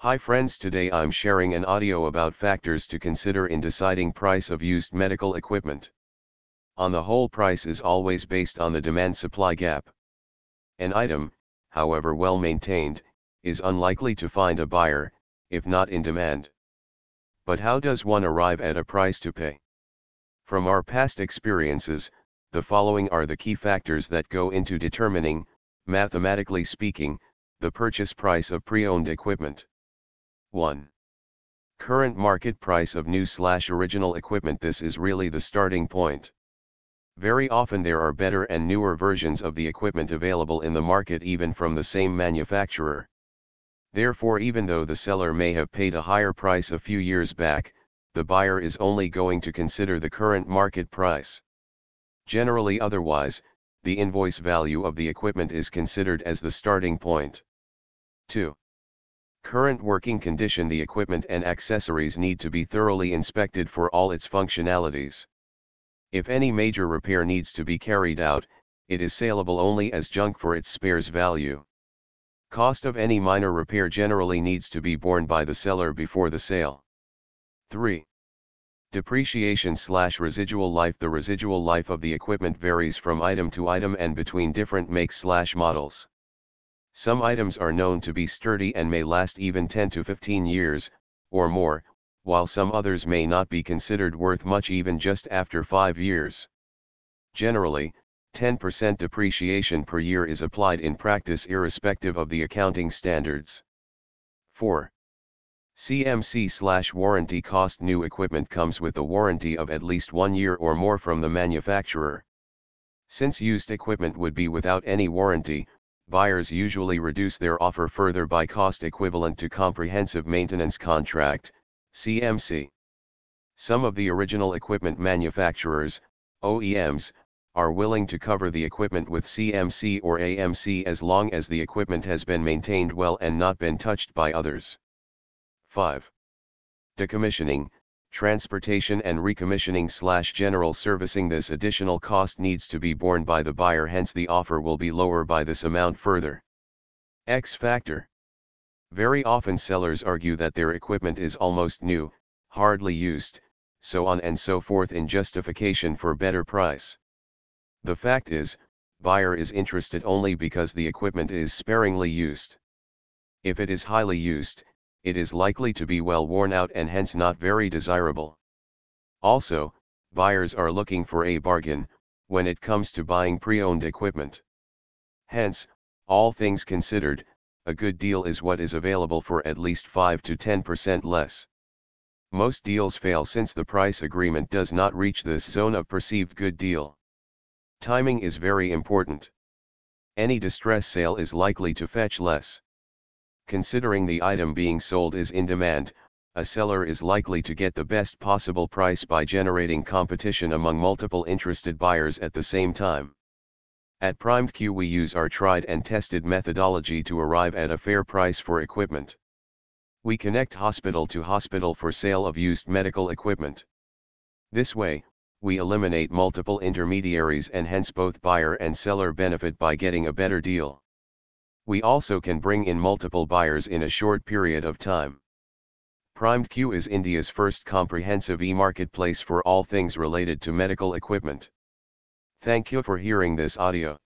Hi friends, today I'm sharing an audio about factors to consider in deciding price of used medical equipment. On the whole, price is always based on the demand-supply gap. An item, however well maintained, is unlikely to find a buyer, if not in demand. But how does one arrive at a price to pay? From our past experiences, the following are the key factors that go into determining, mathematically speaking, the purchase price of pre-owned equipment. 1. Current market price of new/original equipment. This is really the starting point. Very often there are better and newer versions of the equipment available in the market, even from the same manufacturer. Therefore, even though the seller may have paid a higher price a few years back, the buyer is only going to consider the current market price. Generally otherwise, the invoice value of the equipment is considered as the starting point. 2. Current working condition. The equipment and accessories need to be thoroughly inspected for all its functionalities. If any major repair needs to be carried out, it is saleable only as junk for its spares value. Cost of any minor repair generally needs to be borne by the seller before the sale. 3. Depreciation/residual life. The residual life of the equipment varies from item to item and between different makes/models. Some items are known to be sturdy and may last even 10 to 15 years, or more, while some others may not be considered worth much even just after 5 years. Generally, 10% depreciation per year is applied in practice irrespective of the accounting standards. 4. CMC/warranty cost. New equipment comes with a warranty of at least 1 year or more from the manufacturer. Since used equipment would be without any warranty, buyers usually reduce their offer further by cost equivalent to comprehensive maintenance contract, CMC. Some of the original equipment manufacturers, OEMs, are willing to cover the equipment with CMC or AMC as long as the equipment has been maintained well and not been touched by others. 5. Decommissioning, transportation and recommissioning/general servicing. This additional cost needs to be borne by the buyer, hence the offer will be lower by this amount further. X factor. Very often sellers argue that their equipment is almost new, hardly used, so on and so forth in justification for better price. The fact is, buyer is interested only because the equipment is sparingly used. If it is highly used, it is likely to be well worn out and hence not very desirable. Also, buyers are looking for a bargain when it comes to buying pre-owned equipment. Hence, all things considered, a good deal is what is available for at least 5 to 10% less. Most deals fail since the price agreement does not reach this zone of perceived good deal. Timing is very important. Any distress sale is likely to fetch less. Considering the item being sold is in demand, a seller is likely to get the best possible price by generating competition among multiple interested buyers at the same time. At PrimedQ we use our tried and tested methodology to arrive at a fair price for equipment. We connect hospital to hospital for sale of used medical equipment. This way, we eliminate multiple intermediaries and hence both buyer and seller benefit by getting a better deal. We also can bring in multiple buyers in a short period of time. PrimedQ is India's first comprehensive e-marketplace for all things related to medical equipment. Thank you for hearing this audio.